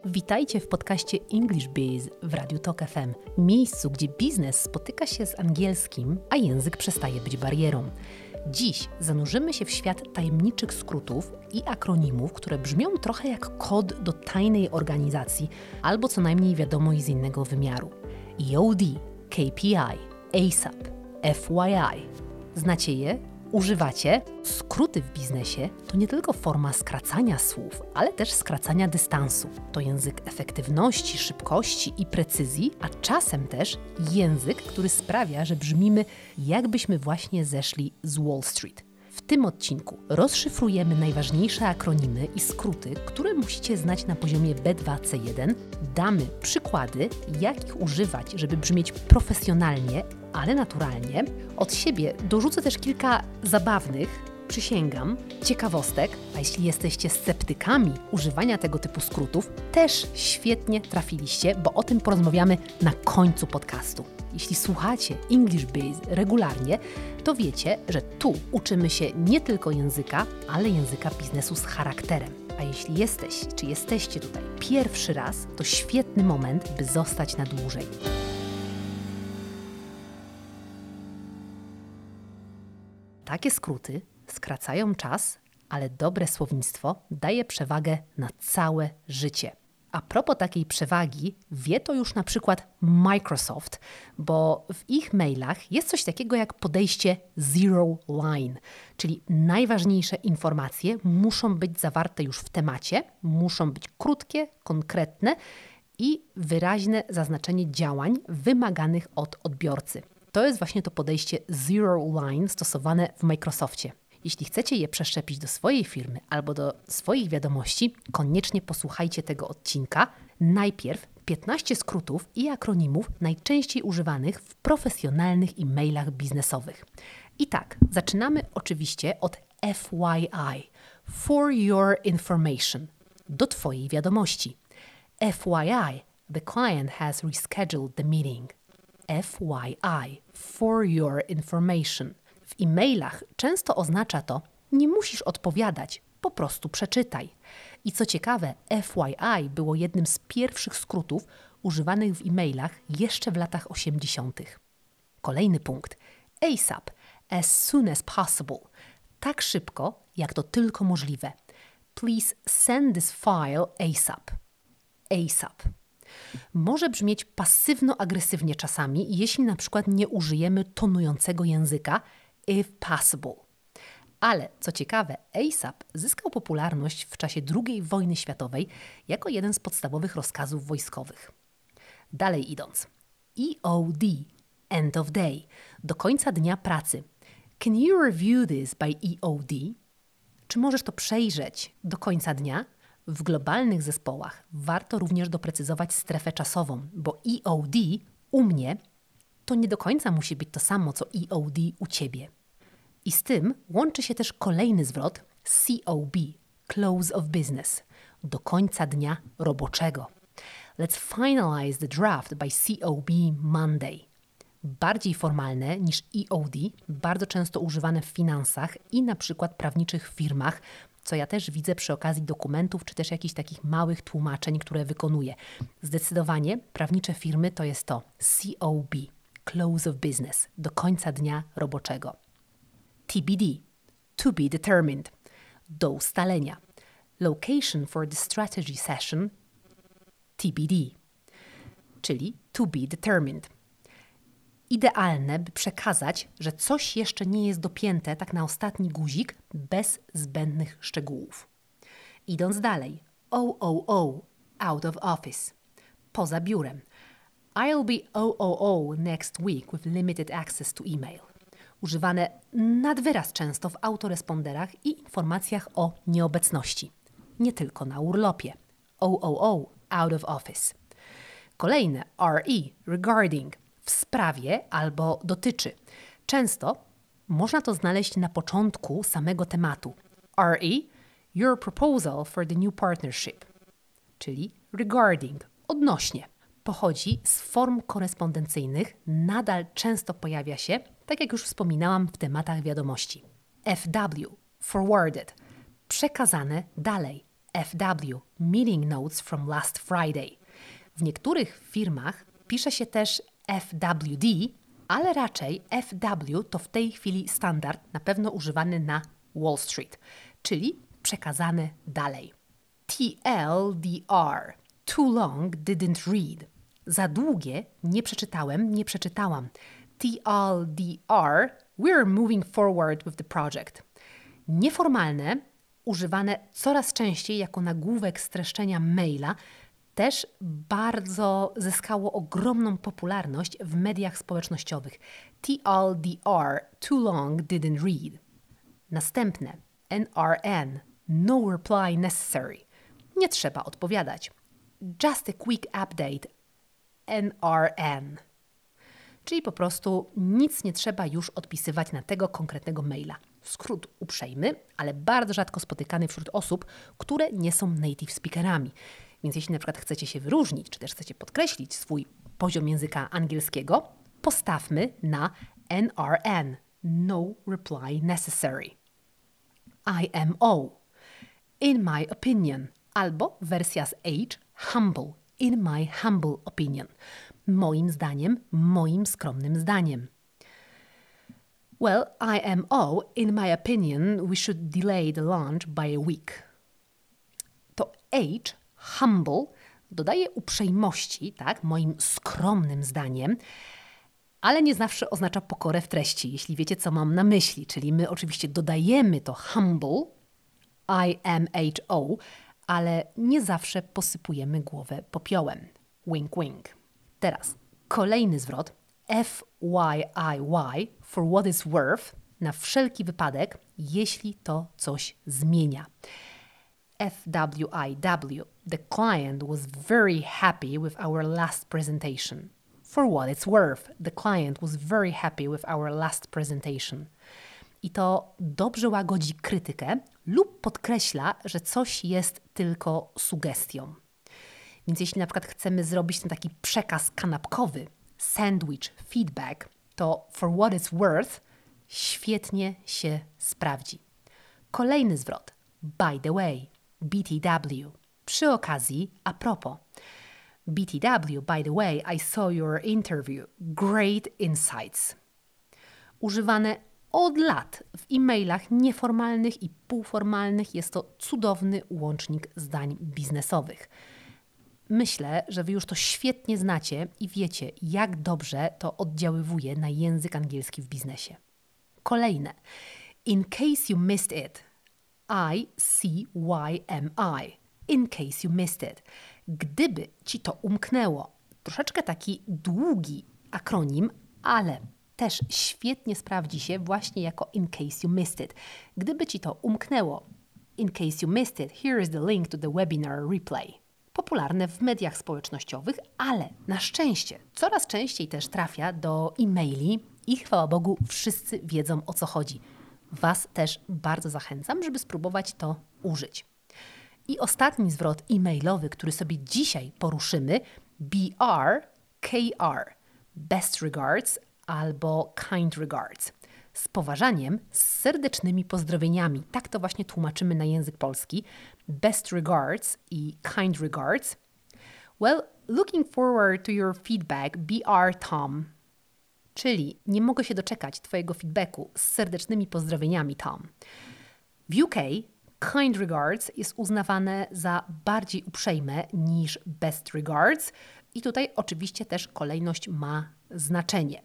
Witajcie w podcaście English Biz w Radiu Tok FM, miejscu, gdzie biznes spotyka się z angielskim, a język przestaje być barierą. Dziś zanurzymy się w świat tajemniczych skrótów i akronimów, które brzmią trochę jak kod do tajnej organizacji albo co najmniej wiadomość z innego wymiaru. EOD, KPI, ASAP, FYI. Znacie je? Używacie? Skróty w biznesie to nie tylko forma skracania słów, ale też skracania dystansu. To język efektywności, szybkości i precyzji, a czasem też język, który sprawia, że brzmimy, jakbyśmy właśnie zeszli z Wall Street. W tym odcinku rozszyfrujemy najważniejsze akronimy i skróty, które musicie znać na poziomie B2-C1. Damy przykłady, jak ich używać, żeby brzmieć profesjonalnie, ale naturalnie. Od siebie dorzucę też kilka zabawnych, przysięgam, ciekawostek, a jeśli jesteście sceptykami używania tego typu skrótów, też świetnie trafiliście, bo o tym porozmawiamy na końcu podcastu. Jeśli słuchacie English Biz regularnie, to wiecie, że tu uczymy się nie tylko języka, ale języka biznesu z charakterem. A jeśli jesteście tutaj pierwszy raz, to świetny moment, by zostać na dłużej. Takie skróty skracają czas, ale dobre słownictwo daje przewagę na całe życie. A propos takiej przewagi, wie to już na przykład Microsoft, bo w ich mailach jest coś takiego jak podejście zero line, czyli najważniejsze informacje muszą być zawarte już w temacie, muszą być krótkie, konkretne i wyraźne zaznaczenie działań wymaganych od odbiorcy. To jest właśnie to podejście zero line stosowane w Microsoftie. Jeśli chcecie je przeszczepić do swojej firmy albo do swoich wiadomości, koniecznie posłuchajcie tego odcinka. Najpierw 15 skrótów i akronimów najczęściej używanych w profesjonalnych e-mailach biznesowych. I tak, zaczynamy oczywiście od FYI, for your information, do Twojej wiadomości. FYI, the client has rescheduled the meeting. FYI, for your information. W e-mailach często oznacza to, nie musisz odpowiadać, po prostu przeczytaj. I co ciekawe, FYI było jednym z pierwszych skrótów używanych w e-mailach jeszcze w latach 80. Kolejny punkt. ASAP, as soon as possible. Tak szybko, jak to tylko możliwe. Please send this file ASAP. ASAP. Może brzmieć pasywno-agresywnie czasami, jeśli na przykład nie użyjemy tonującego języka if possible. Ale co ciekawe, ASAP zyskał popularność w czasie II wojny światowej jako jeden z podstawowych rozkazów wojskowych. Dalej idąc. EOD, end of day, do końca dnia pracy. Can you review this by EOD? Czy możesz to przejrzeć do końca dnia? W globalnych zespołach warto również doprecyzować strefę czasową, bo EOD u mnie to nie do końca musi być to samo, co EOD u Ciebie. I z tym łączy się też kolejny zwrot COB, close of business, do końca dnia roboczego. Let's finalize the draft by COB Monday. Bardziej formalne niż EOD, bardzo często używane w finansach i na przykład prawniczych firmach, co ja też widzę przy okazji dokumentów, czy też jakichś takich małych tłumaczeń, które wykonuję. Zdecydowanie prawnicze firmy to jest to COB, close of business, do końca dnia roboczego. TBD, to be determined, do ustalenia. Location for the strategy session, TBD, czyli to be determined. Idealne, by przekazać, że coś jeszcze nie jest dopięte tak na ostatni guzik, bez zbędnych szczegółów. Idąc dalej, OOO, out of office, poza biurem. I'll be OOO next week with limited access to email. Używane nad wyraz często w autoresponderach i informacjach o nieobecności. Nie tylko na urlopie. OOO, out of office. Kolejne RE, regarding, w sprawie albo dotyczy. Często można to znaleźć na początku samego tematu. RE, your proposal for the new partnership, czyli regarding, odnośnie. Pochodzi z form korespondencyjnych, nadal często pojawia się, tak jak już wspominałam w tematach wiadomości. FW, forwarded, przekazane dalej. FW, Meeting Notes from Last Friday. W niektórych firmach pisze się też FWD, ale raczej FW to w tej chwili standard, na pewno używany na Wall Street, czyli przekazane dalej. TLDR, Too long didn't read. Za długie nie przeczytałem, nie przeczytałam. TLDR, we're moving forward with the project. Nieformalne, używane coraz częściej jako nagłówek streszczenia maila, też bardzo zyskało ogromną popularność w mediach społecznościowych. TLDR, too long didn't read. Następne, NRN, no reply necessary. Nie trzeba odpowiadać. Just a quick update, NRN. Czyli po prostu nic nie trzeba już odpisywać na tego konkretnego maila. Skrót uprzejmy, ale bardzo rzadko spotykany wśród osób, które nie są native speakerami. Więc jeśli na przykład chcecie się wyróżnić, czy też chcecie podkreślić swój poziom języka angielskiego, postawmy na NRN, no reply necessary. IMO, in my opinion, albo wersja z H, humble, in my humble opinion. Moim zdaniem, moim skromnym zdaniem. Well, IMO, in my opinion, we should delay the launch by a week. To H, humble, dodaje uprzejmości, tak, moim skromnym zdaniem, ale nie zawsze oznacza pokorę w treści, jeśli wiecie, co mam na myśli. Czyli my oczywiście dodajemy to humble, IMHO, ale nie zawsze posypujemy głowę popiołem. Wink, wink. Teraz kolejny zwrot, FYIY, for what is worth, na wszelki wypadek, jeśli to coś zmienia. FWIW, the client was very happy with our last presentation. For what it's worth, the client was very happy with our last presentation. I to dobrze łagodzi krytykę lub podkreśla, że coś jest tylko sugestią. Więc jeśli na przykład chcemy zrobić ten taki przekaz kanapkowy, sandwich feedback, to for what it's worth świetnie się sprawdzi. Kolejny zwrot, by the way, BTW, przy okazji, a propos. BTW, by the way, I saw your interview. Great insights. Używane od lat w e-mailach nieformalnych i półformalnych jest to cudowny łącznik zdań biznesowych. Myślę, że Wy już to świetnie znacie i wiecie, jak dobrze to oddziaływuje na język angielski w biznesie. Kolejne. In case you missed it. ICYMI. In case you missed it. Gdyby Ci to umknęło. Troszeczkę taki długi akronim, ale też świetnie sprawdzi się właśnie jako in case you missed it. Gdyby Ci to umknęło. In case you missed it, here is the link to the webinar replay. Popularne w mediach społecznościowych, ale na szczęście coraz częściej też trafia do e-maili i chwała Bogu wszyscy wiedzą, o co chodzi. Was też bardzo zachęcam, żeby spróbować to użyć. I ostatni zwrot e-mailowy, który sobie dzisiaj poruszymy, BR, KR, best regards albo kind regards. Z poważaniem, z serdecznymi pozdrowieniami. Tak to właśnie tłumaczymy na język polski. Best regards i kind regards. Well, looking forward to your feedback, BR Tom. Czyli nie mogę się doczekać Twojego feedbacku z serdecznymi pozdrowieniami, Tom. W UK kind regards jest uznawane za bardziej uprzejme niż best regards i tutaj oczywiście też kolejność ma znaczenie.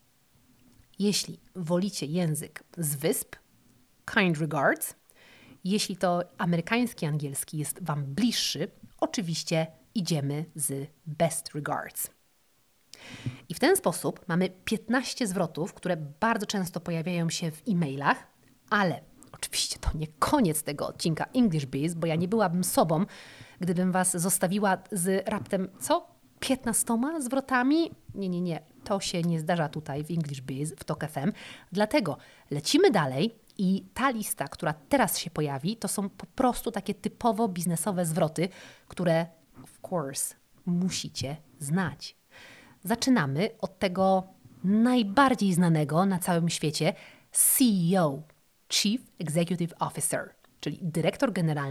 Jeśli wolicie język z wysp, kind regards. Jeśli to amerykański angielski jest Wam bliższy, oczywiście idziemy z best regards. I w ten sposób mamy 15 zwrotów, które bardzo często pojawiają się w e-mailach, ale oczywiście to nie koniec tego odcinka English Biz, bo ja nie byłabym sobą, gdybym Was zostawiła z raptem, 15 zwrotami? Nie. To się nie zdarza tutaj w English Biz, w Tok FM. Dlatego lecimy dalej i ta lista, która teraz się pojawi, to są po prostu takie typowo biznesowe zwroty, które, of course, musicie znać. Zaczynamy od tego najbardziej znanego na całym świecie CEO, Chief Executive Officer, czyli dyrektor generalny,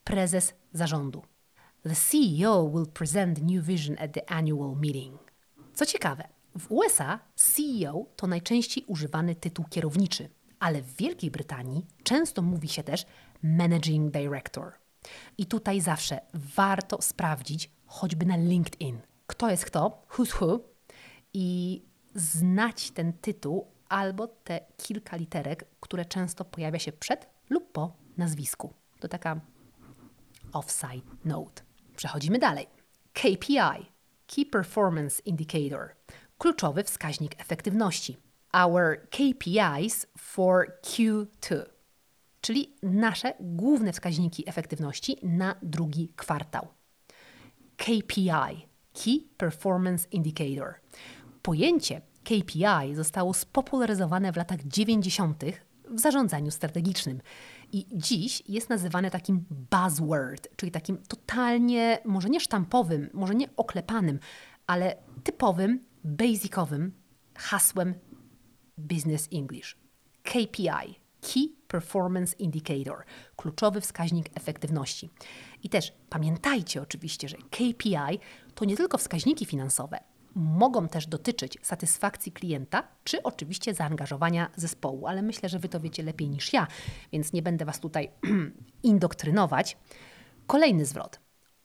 prezes zarządu. The CEO will present the new vision at the annual meeting. Co ciekawe, w USA CEO to najczęściej używany tytuł kierowniczy, ale w Wielkiej Brytanii często mówi się też Managing Director. I tutaj zawsze warto sprawdzić, choćby na LinkedIn, kto jest kto, who's who, i znać ten tytuł albo te kilka literek, które często pojawia się przed lub po nazwisku. To taka offside note. Przechodzimy dalej. KPI, Key Performance Indicator, kluczowy wskaźnik efektywności. Our KPIs for Q2, czyli nasze główne wskaźniki efektywności na drugi kwartał. KPI, Key Performance Indicator. Pojęcie KPI zostało spopularyzowane w latach 90. w zarządzaniu strategicznym i dziś jest nazywane takim buzzword, czyli takim totalnie, może nie sztampowym, może nie oklepanym, ale typowym, basicowym hasłem Business English. KPI, Key Performance Indicator, kluczowy wskaźnik efektywności. I też pamiętajcie oczywiście, że KPI to nie tylko wskaźniki finansowe. Mogą też dotyczyć satysfakcji klienta, czy oczywiście zaangażowania zespołu, ale myślę, że Wy to wiecie lepiej niż ja, więc nie będę Was tutaj indoktrynować. Kolejny zwrot.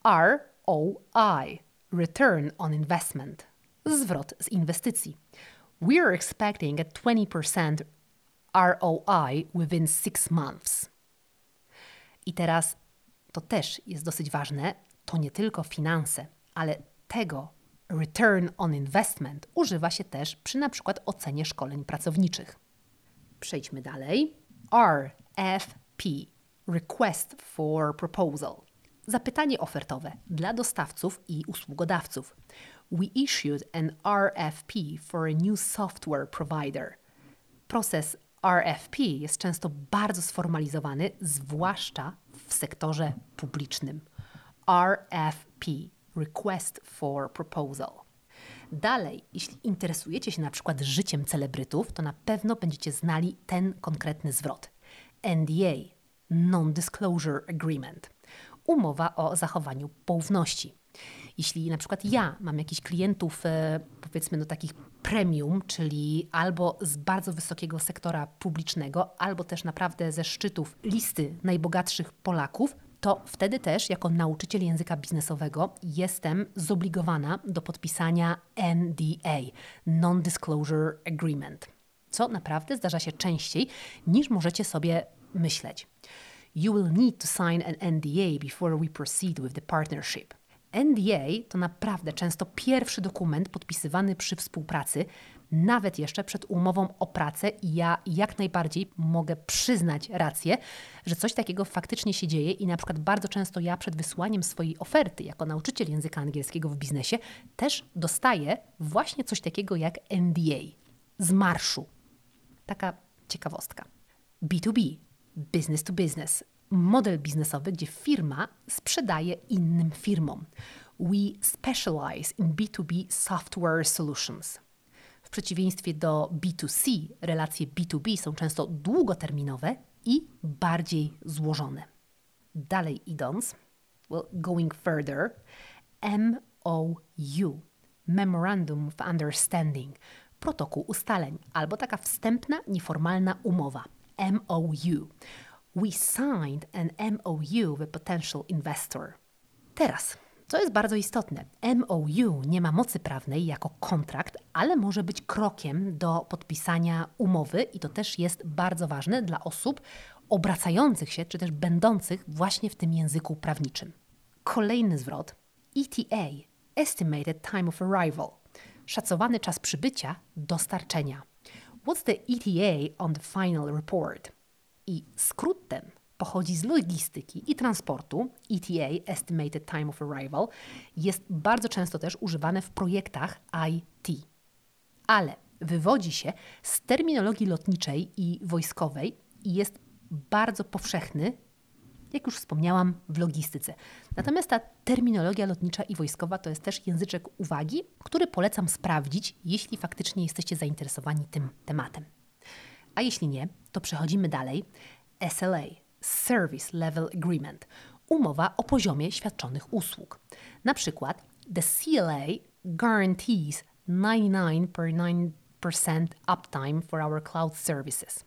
ROI, Return on Investment, zwrot z inwestycji. We are expecting a 20% ROI within 6 months. I teraz to też jest dosyć ważne, to nie tylko finanse, ale tego Return on Investment używa się też przy na przykład ocenie szkoleń pracowniczych. Przejdźmy dalej. RFP, Request for Proposal. Zapytanie ofertowe dla dostawców i usługodawców. We issued an RFP for a new software provider. Proces RFP jest często bardzo sformalizowany, zwłaszcza w sektorze publicznym. RFP, Request for Proposal. Dalej, jeśli interesujecie się na przykład życiem celebrytów, to na pewno będziecie znali ten konkretny zwrot. NDA, Non-Disclosure Agreement. Umowa o zachowaniu poufności. Jeśli na przykład ja mam jakichś klientów, powiedzmy takich premium, czyli albo z bardzo wysokiego sektora publicznego, albo też naprawdę ze szczytów listy najbogatszych Polaków, to wtedy też jako nauczyciel języka biznesowego jestem zobligowana do podpisania NDA, Non-Disclosure Agreement, co naprawdę zdarza się częściej niż możecie sobie myśleć. You will need to sign an NDA before we proceed with the partnership. NDA to naprawdę często pierwszy dokument podpisywany przy współpracy, nawet jeszcze przed umową o pracę, i ja jak najbardziej mogę przyznać rację, że coś takiego faktycznie się dzieje i na przykład bardzo często ja przed wysłaniem swojej oferty jako nauczyciel języka angielskiego w biznesie też dostaję właśnie coś takiego jak NDA z marszu. Taka ciekawostka. B2B, business to business. Model biznesowy, gdzie firma sprzedaje innym firmom. We specialize in B2B software solutions. W przeciwieństwie do B2C, relacje B2B są często długoterminowe i bardziej złożone. Dalej idąc, going further, MOU, Memorandum of Understanding, protokół ustaleń, albo taka wstępna, nieformalna umowa, MOU. We signed an MOU with a potential investor. Teraz, co jest bardzo istotne, MOU nie ma mocy prawnej jako kontrakt, ale może być krokiem do podpisania umowy i to też jest bardzo ważne dla osób obracających się, czy też będących właśnie w tym języku prawniczym. Kolejny zwrot, ETA, Estimated Time of Arrival, szacowany czas przybycia, dostarczenia. What's the ETA on the final report? I skrót ten pochodzi z logistyki i transportu. ETA, Estimated Time of Arrival, jest bardzo często też używane w projektach IT. Ale wywodzi się z terminologii lotniczej i wojskowej i jest bardzo powszechny, jak już wspomniałam, w logistyce. Natomiast ta terminologia lotnicza i wojskowa to jest też języczek uwagi, który polecam sprawdzić, jeśli faktycznie jesteście zainteresowani tym tematem. A jeśli nie, to przechodzimy dalej. SLA, Service Level Agreement, umowa o poziomie świadczonych usług. Na przykład the CLA guarantees 99.9% uptime for our cloud services.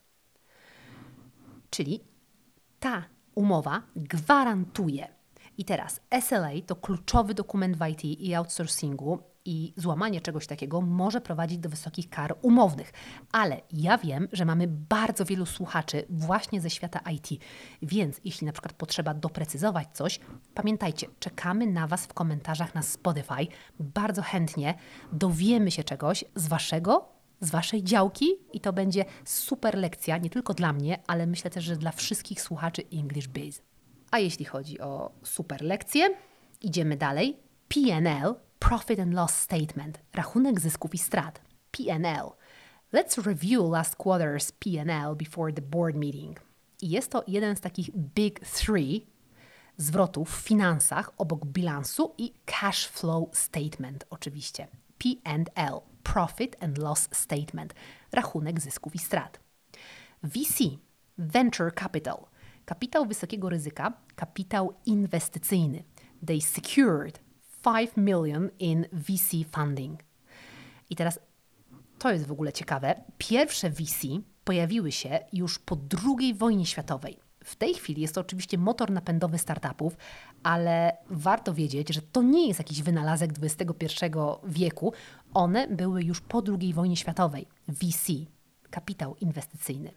Czyli ta umowa gwarantuje. I teraz SLA to kluczowy dokument w IT i outsourcingu i złamanie czegoś takiego może prowadzić do wysokich kar umownych. Ale ja wiem, że mamy bardzo wielu słuchaczy właśnie ze świata IT, więc jeśli na przykład potrzeba doprecyzować coś, pamiętajcie, czekamy na Was w komentarzach na Spotify. Bardzo chętnie dowiemy się czegoś z Waszej działki i to będzie super lekcja, nie tylko dla mnie, ale myślę też, że dla wszystkich słuchaczy English Biz. A jeśli chodzi o super lekcję, idziemy dalej. P&L, Profit and Loss Statement, rachunek zysków i strat. P&L. Let's review last quarter's P&L before the board meeting. I jest to jeden z takich big three zwrotów w finansach obok bilansu i cash flow statement oczywiście. P&L, Profit and Loss Statement, rachunek zysków i strat. VC, Venture Capital, kapitał wysokiego ryzyka, kapitał inwestycyjny. They secured 5 million in VC funding. I teraz to jest w ogóle ciekawe. Pierwsze VC pojawiły się już po II wojnie światowej. W tej chwili jest to oczywiście motor napędowy startupów, ale warto wiedzieć, że to nie jest jakiś wynalazek XXI wieku. One były już po II wojnie światowej. VC, kapitał inwestycyjny.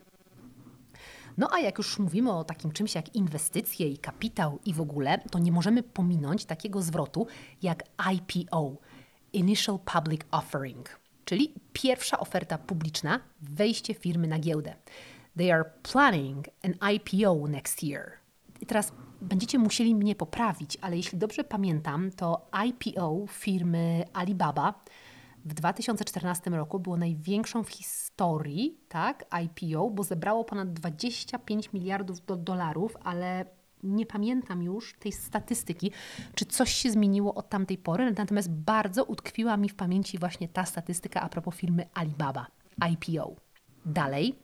No a jak już mówimy o takim czymś jak inwestycje i kapitał i w ogóle, to nie możemy pominąć takiego zwrotu jak IPO, Initial Public Offering, czyli pierwsza oferta publiczna, wejście firmy na giełdę. They are planning an IPO next year. I teraz będziecie musieli mnie poprawić, ale jeśli dobrze pamiętam, to IPO firmy Alibaba w 2014 roku było największą w historii, tak, IPO, bo zebrało ponad 25 miliardów dolarów, ale nie pamiętam już tej statystyki, czy coś się zmieniło od tamtej pory, natomiast bardzo utkwiła mi w pamięci właśnie ta statystyka a propos firmy Alibaba, IPO. Dalej,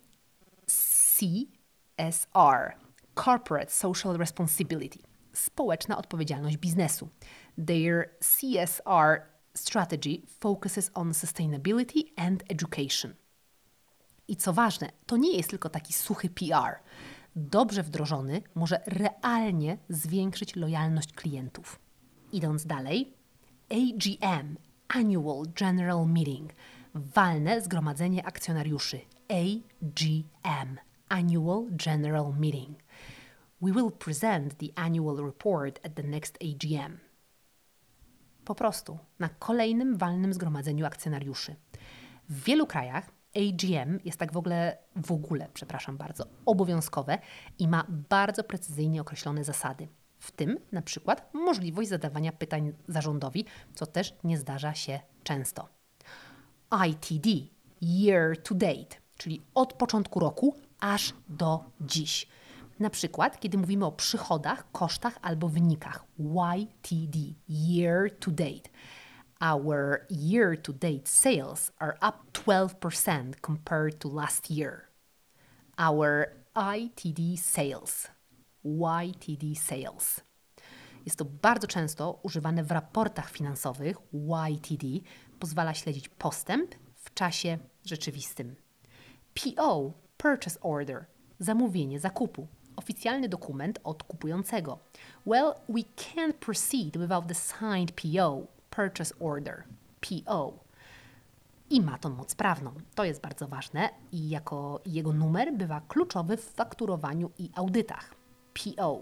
CSR, Corporate Social Responsibility, społeczna odpowiedzialność biznesu. Their CSR strategy focuses on sustainability and education. I co ważne, to nie jest tylko taki suchy PR. Dobrze wdrożony może realnie zwiększyć lojalność klientów. Idąc dalej, AGM, Annual General Meeting, walne zgromadzenie akcjonariuszy. AGM, Annual General Meeting. We will present the annual report at the next AGM. Po prostu na kolejnym walnym zgromadzeniu akcjonariuszy. W wielu krajach AGM jest tak w ogóle, obowiązkowe i ma bardzo precyzyjnie określone zasady. W tym na przykład możliwość zadawania pytań zarządowi, co też nie zdarza się często. ITD, Year to Date, czyli od początku roku aż do dziś. Na przykład, kiedy mówimy o przychodach, kosztach albo wynikach. YTD, Year to Date. Our year-to-date sales are up 12% compared to last year. Our ITD sales. YTD sales. Jest to bardzo często używane w raportach finansowych. YTD pozwala śledzić postęp w czasie rzeczywistym. PO, Purchase Order, zamówienie zakupu. Oficjalny dokument od kupującego. Well, we can't proceed without the signed PO, Purchase Order, PO. I ma to moc prawną. To jest bardzo ważne i jako jego numer bywa kluczowy w fakturowaniu i audytach. PO.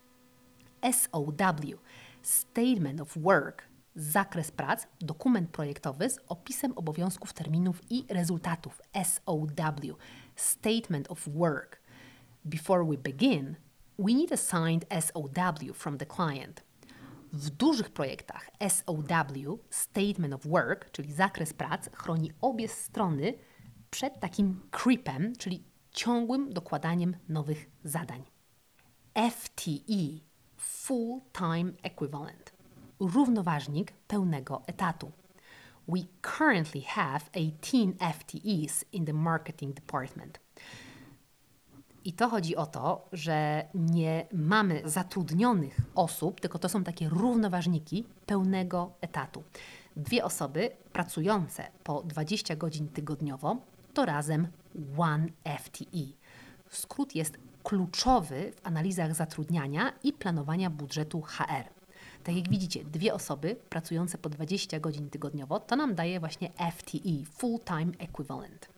SOW, Statement of Work, zakres prac, dokument projektowy z opisem obowiązków, terminów i rezultatów. SOW, Statement of Work. Before we begin, we need a signed SOW from the client. W dużych projektach SOW, Statement of Work, czyli zakres prac, chroni obie strony przed takim creepem, czyli ciągłym dokładaniem nowych zadań. FTE, Full-Time Equivalent, równoważnik pełnego etatu. We currently have 18 FTEs in the marketing department. I to chodzi o to, że nie mamy zatrudnionych osób, tylko to są takie równoważniki pełnego etatu. 2 osoby pracujące po 20 godzin tygodniowo to razem 1 FTE. Skrót jest kluczowy w analizach zatrudniania i planowania budżetu HR. Tak jak widzicie, 2 osoby pracujące po 20 godzin tygodniowo to nam daje właśnie FTE, Full Time Equivalent.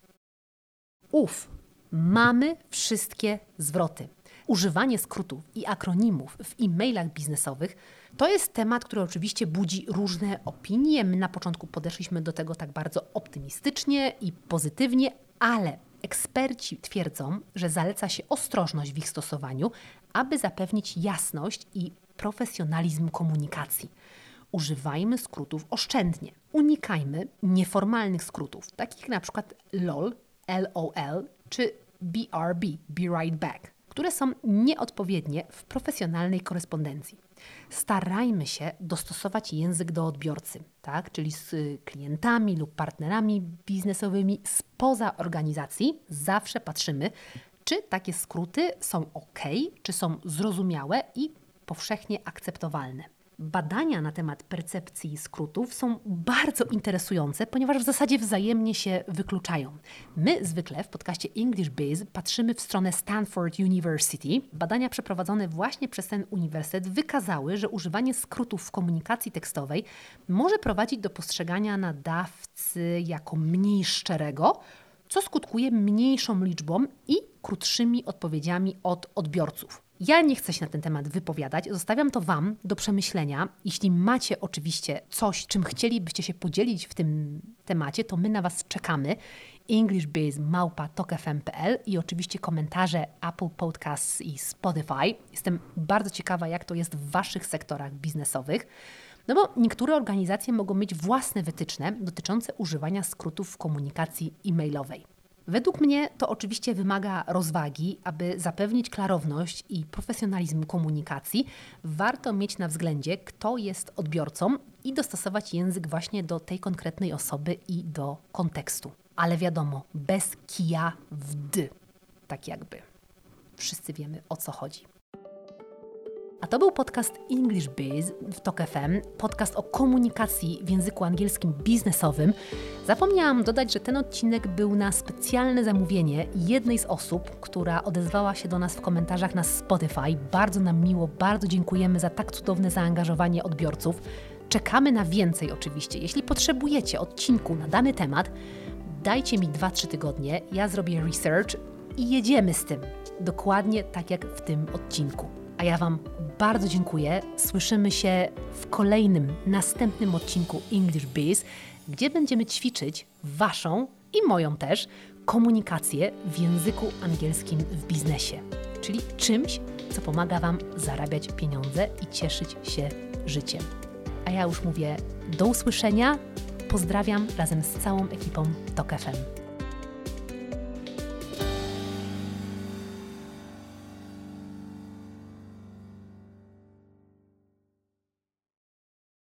Mamy wszystkie zwroty. Używanie skrótów i akronimów w e-mailach biznesowych to jest temat, który oczywiście budzi różne opinie. My na początku podeszliśmy do tego tak bardzo optymistycznie i pozytywnie, ale eksperci twierdzą, że zaleca się ostrożność w ich stosowaniu, aby zapewnić jasność i profesjonalizm komunikacji. Używajmy skrótów oszczędnie. Unikajmy nieformalnych skrótów, takich na przykład LOL, LOL czy BRB, Be Right Back, które są nieodpowiednie w profesjonalnej korespondencji. Starajmy się dostosować język do odbiorcy, tak? Czyli z klientami lub partnerami biznesowymi spoza organizacji. Zawsze patrzymy, czy takie skróty są ok, czy są zrozumiałe i powszechnie akceptowalne. Badania na temat percepcji skrótów są bardzo interesujące, ponieważ w zasadzie wzajemnie się wykluczają. My zwykle w podcaście English Biz patrzymy w stronę Stanford University. Badania przeprowadzone właśnie przez ten uniwersytet wykazały, że używanie skrótów w komunikacji tekstowej może prowadzić do postrzegania nadawcy jako mniej szczerego, co skutkuje mniejszą liczbą i krótszymi odpowiedziami od odbiorców. Ja nie chcę się na ten temat wypowiadać, zostawiam to Wam do przemyślenia. Jeśli macie oczywiście coś, czym chcielibyście się podzielić w tym temacie, to my na Was czekamy. englishbiz@tokfm.pl i oczywiście komentarze Apple Podcasts i Spotify. Jestem bardzo ciekawa, jak to jest w Waszych sektorach biznesowych. No bo niektóre organizacje mogą mieć własne wytyczne dotyczące używania skrótów w komunikacji e-mailowej. Według mnie to oczywiście wymaga rozwagi, aby zapewnić klarowność i profesjonalizm komunikacji. Warto mieć na względzie, kto jest odbiorcą i dostosować język właśnie do tej konkretnej osoby i do kontekstu. Ale wiadomo, bez kija w d. Tak jakby. Wszyscy wiemy, o co chodzi. A to był podcast English Biz w TOK FM, podcast o komunikacji w języku angielskim biznesowym. Zapomniałam dodać, że ten odcinek był na specjalne zamówienie jednej z osób, która odezwała się do nas w komentarzach na Spotify. Bardzo nam miło, bardzo dziękujemy za tak cudowne zaangażowanie odbiorców. Czekamy na więcej oczywiście. Jeśli potrzebujecie odcinku na dany temat, dajcie mi 2-3 tygodnie, ja zrobię research i jedziemy z tym. Dokładnie tak jak w tym odcinku. A ja Wam bardzo dziękuję. Słyszymy się w kolejnym, następnym odcinku English Biz, gdzie będziemy ćwiczyć Waszą i moją też komunikację w języku angielskim w biznesie. Czyli czymś, co pomaga Wam zarabiać pieniądze i cieszyć się życiem. A ja już mówię do usłyszenia. Pozdrawiam razem z całą ekipą TOK FM.